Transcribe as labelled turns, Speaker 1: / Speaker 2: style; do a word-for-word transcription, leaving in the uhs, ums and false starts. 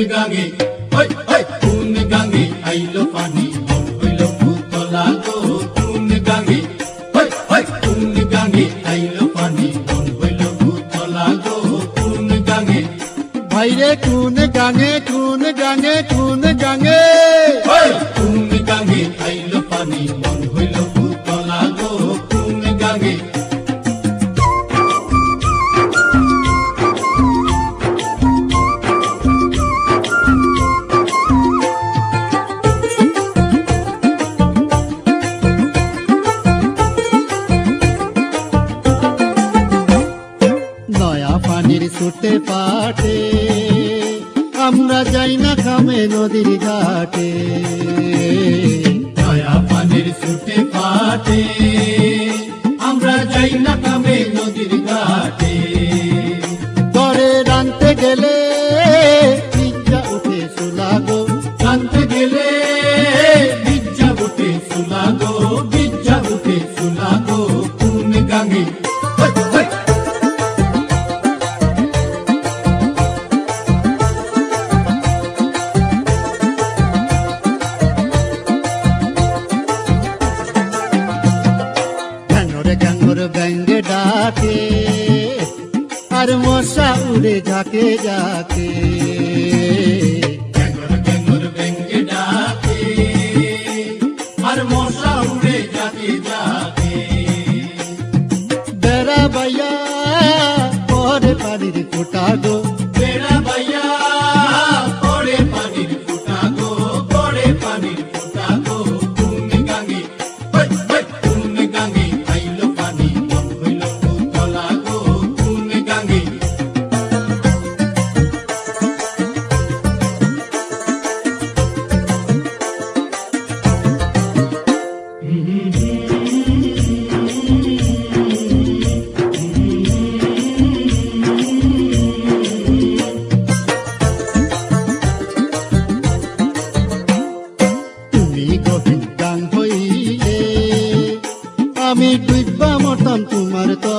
Speaker 1: গাঙে ওই ওই কোন গাঙে আইলো পানি মন হইল উতলা গো কোন গাঙে ওই ওই কোন গাঙে আইলো পানি মন হইল উতলা গো কোন গাঙে
Speaker 2: ভাইরে কোন গাঙে কোন গাঙে কোন গাঙে
Speaker 1: ওই কোন গাঙে আইলো পানি মন হইল উতলা গো কোন গাঙে
Speaker 2: নয়া পানির ছুটে পাটে আমরা যাই না কামে নদীর ঘাটে
Speaker 1: নয়া পানির ছুটে পাটে আমরা যাই না কামে নদীর ঘাটে
Speaker 2: করে রানতে গেলে বিজ্জা উঠে সুলাগো
Speaker 1: জানতে গেলে বিজ্জা উঠে সুলাগো বিজ্জা উঠে সুলাগো কোন গাঙে ওই, ওই।
Speaker 2: ঘ্যাঙরে ঘ্যাঙর ব্যাঙ্গে ডাকে আর মশা উড়ে ঝাঁকে যাকে
Speaker 1: গ্যাঙ্গর গ্যাঙ্গর ব্যাঙ্গে ডাকে আর মশা উড়ে যাকে যাকে
Speaker 2: বেড়া বাইয়া পরে পানির ফোটা গো
Speaker 1: বেড়া বাইয়া পড়ে পানির ফুটা গো পড়ে পানির ফুটা গো কোন গাঙে ওই, ওই, কোন গাঙে আইলো পানি মন হইল উতলা গো কোন গাঙে
Speaker 2: তুমি গহীন গান হইলে আমি ডুইবা মতাম তোমার তো